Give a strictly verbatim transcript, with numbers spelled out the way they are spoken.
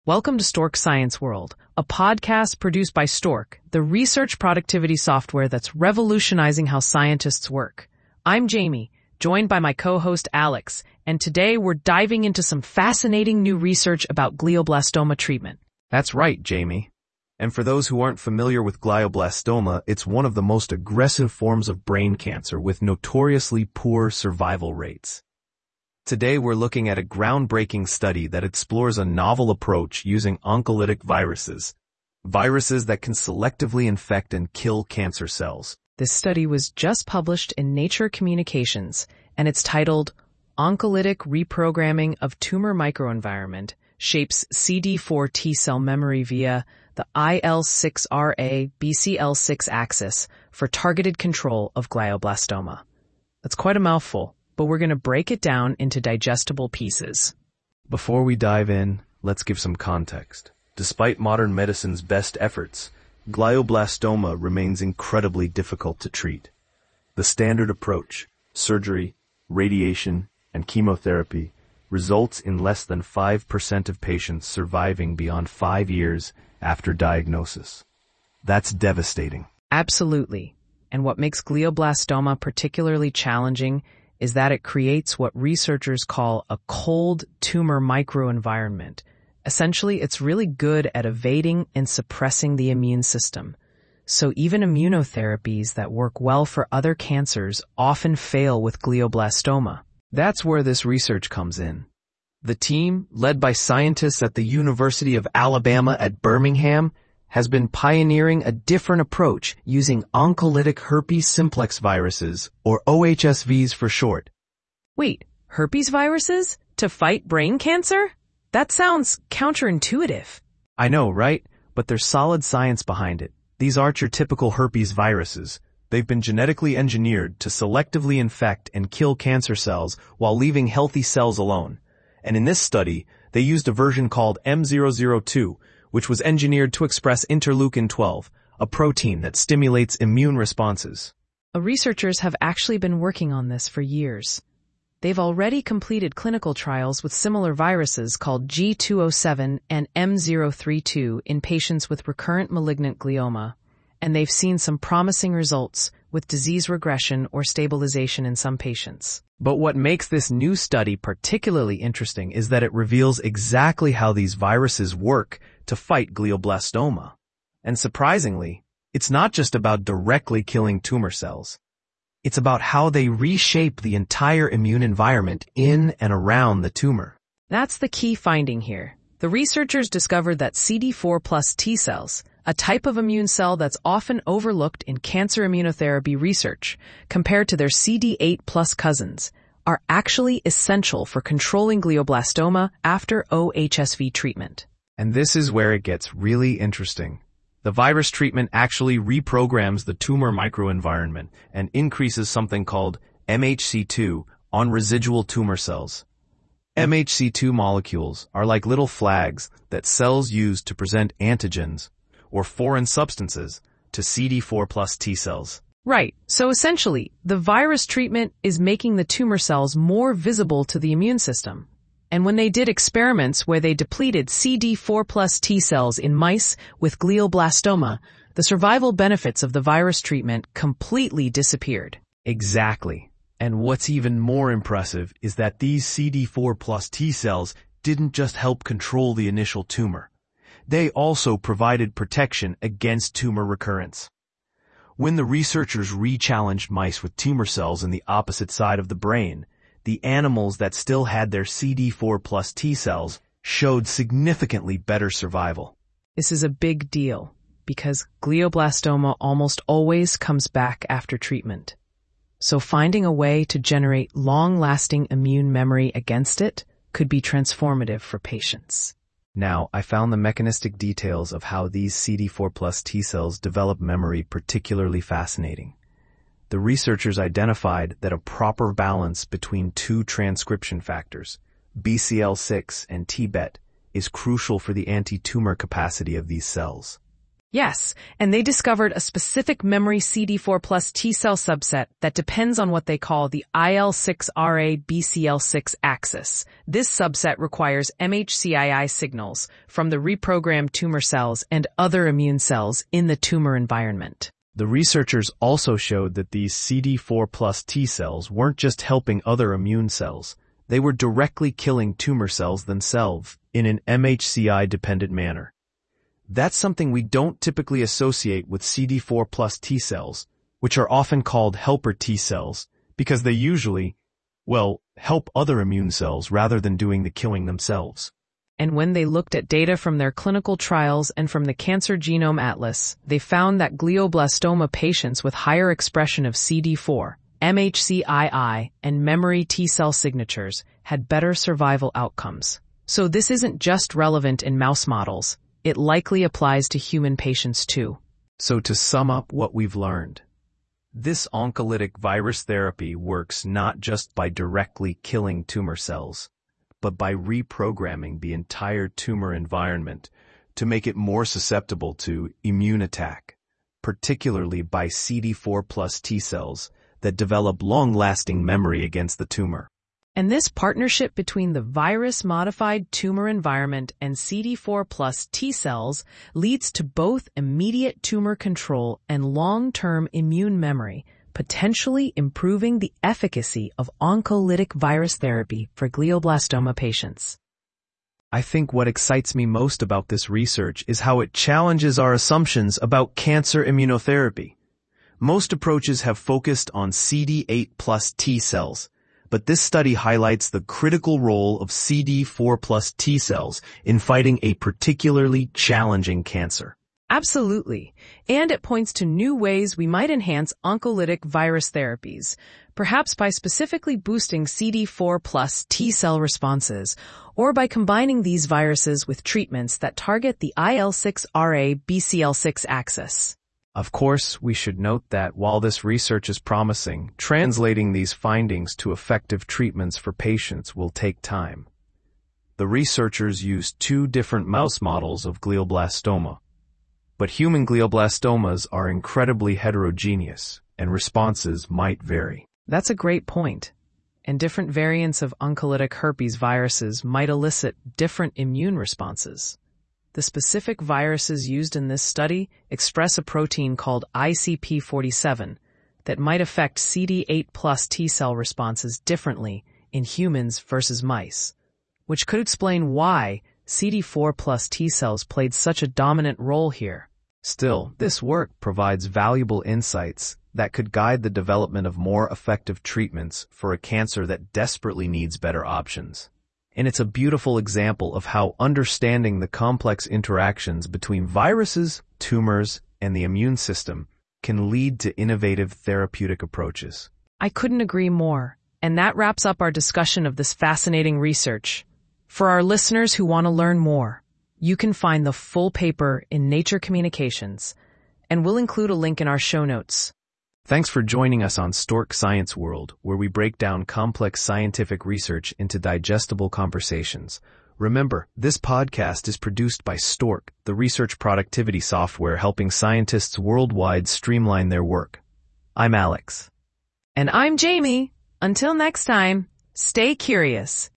Welcome to Stork Science World, a podcast produced by Stork, the research productivity software that's revolutionizing how scientists work. I'm Jamie, joined by my co-host Alex, and today we're diving into some fascinating new research about glioblastoma treatment. That's right, Jamie. And for those who aren't familiar with glioblastoma, it's one of the most aggressive forms of brain cancer with notoriously poor survival rates. Today we're looking at a groundbreaking study that explores a novel approach using oncolytic viruses, viruses that can selectively infect and kill cancer cells. This study was just published in Nature Communications, and it's titled Oncolytic Reprogramming of Tumor Microenvironment Shapes C D four T-Cell Memory via the I L six R A B C L six axis for targeted control of glioblastoma. That's quite a mouthful, but we're going to break it down into digestible pieces. Before we dive in, let's give some context. Despite modern medicine's best efforts, glioblastoma remains incredibly difficult to treat. The standard approach, surgery, radiation, and chemotherapy, results in less than five percent of patients surviving beyond five years after diagnosis. That's devastating. Absolutely. And what makes glioblastoma particularly challenging is that it creates what researchers call a cold tumor microenvironment. Essentially, it's really good at evading and suppressing the immune system. So even immunotherapies that work well for other cancers often fail with glioblastoma. That's where this research comes in. The team, led by scientists at the University of Alabama at Birmingham, has been pioneering a different approach using oncolytic herpes simplex viruses, or O H S Vs for short. Wait, herpes viruses? To fight brain cancer? That sounds counterintuitive. I know, right? But there's solid science behind it. These aren't your typical herpes viruses. They've been genetically engineered to selectively infect and kill cancer cells while leaving healthy cells alone. And in this study, they used a version called M zero zero two, which was engineered to express interleukin twelve, a protein that stimulates immune responses. Researchers have actually been working on this for years. They've already completed clinical trials with similar viruses called G two oh seven and M zero three two in patients with recurrent malignant glioma, and they've seen some promising results with disease regression or stabilization in some patients. But what makes this new study particularly interesting is that it reveals exactly how these viruses work to fight glioblastoma. And surprisingly, it's not just about directly killing tumor cells. It's about how they reshape the entire immune environment in and around the tumor. That's the key finding here. The researchers discovered that C D four plus T cells, a type of immune cell that's often overlooked in cancer immunotherapy research, compared to their C D eight plus cousins, are actually essential for controlling glioblastoma after O H S V treatment. And this is where it gets really interesting. The virus treatment actually reprograms the tumor microenvironment and increases something called M H C two on residual tumor cells. M H C two molecules are like little flags that cells use to present antigens, or foreign substances, to C D four plus T cells. Right. So essentially, the virus treatment is making the tumor cells more visible to the immune system. And when they did experiments where they depleted C D four plus T cells in mice with glioblastoma, the survival benefits of the virus treatment completely disappeared. Exactly. And what's even more impressive is that these C D four plus T cells didn't just help control the initial tumor. They also provided protection against tumor recurrence. When the researchers re-challenged mice with tumor cells in the opposite side of the brain, the animals that still had their C D four plus T cells showed significantly better survival. This is a big deal because glioblastoma almost always comes back after treatment. So finding a way to generate long-lasting immune memory against it could be transformative for patients. Now, I found the mechanistic details of how these C D four plus T cells develop memory particularly fascinating. The researchers identified that a proper balance between two transcription factors, B C L six and T B E T, is crucial for the anti-tumor capacity of these cells. Yes, and they discovered a specific memory C D four plus T-cell subset that depends on what they call the I L six R A B C L six axis. This subset requires M H C I I signals from the reprogrammed tumor cells and other immune cells in the tumor environment. The researchers also showed that these C D four plus T-cells weren't just helping other immune cells. They were directly killing tumor cells themselves in an M H C I-dependent manner. That's something we don't typically associate with C D four plus T-cells, which are often called helper T-cells, because they usually, well, help other immune cells rather than doing the killing themselves. And when they looked at data from their clinical trials and from the Cancer Genome Atlas, they found that glioblastoma patients with higher expression of C D four, M H C I I, and memory T-cell signatures had better survival outcomes. So this isn't just relevant in mouse models. It likely applies to human patients too. So to sum up what we've learned, this oncolytic virus therapy works not just by directly killing tumor cells, but by reprogramming the entire tumor environment to make it more susceptible to immune attack, particularly by C D four plus T-cells that develop long-lasting memory against the tumor. And this partnership between the virus-modified tumor environment and C D four plus T-cells leads to both immediate tumor control and long-term immune memory, potentially improving the efficacy of oncolytic virus therapy for glioblastoma patients. I think what excites me most about this research is how it challenges our assumptions about cancer immunotherapy. Most approaches have focused on C D eight plus T-cells, but this study highlights the critical role of C D four plus T-cells in fighting a particularly challenging cancer. Absolutely. And it points to new ways we might enhance oncolytic virus therapies, perhaps by specifically boosting C D four plus T-cell responses, or by combining these viruses with treatments that target the I L six R A B C L six axis. Of course, we should note that while this research is promising, translating these findings to effective treatments for patients will take time. The researchers used two different mouse models of glioblastoma, but human glioblastomas are incredibly heterogeneous, and responses might vary. That's a great point. And different variants of oncolytic herpes viruses might elicit different immune responses. The specific viruses used in this study express a protein called I C P forty-seven that might affect C D eight plus T-cell responses differently in humans versus mice, which could explain why C D four plus T-cells played such a dominant role here. Still, this work provides valuable insights that could guide the development of more effective treatments for a cancer that desperately needs better options. And it's a beautiful example of how understanding the complex interactions between viruses, tumors, and the immune system can lead to innovative therapeutic approaches. I couldn't agree more. And that wraps up our discussion of this fascinating research. For our listeners who want to learn more, you can find the full paper in Nature Communications, and we'll include a link in our show notes. Thanks for joining us on Stork Science World, where we break down complex scientific research into digestible conversations. Remember, this podcast is produced by Stork, the research productivity software helping scientists worldwide streamline their work. I'm Alex. And I'm Jamie. Until next time, stay curious.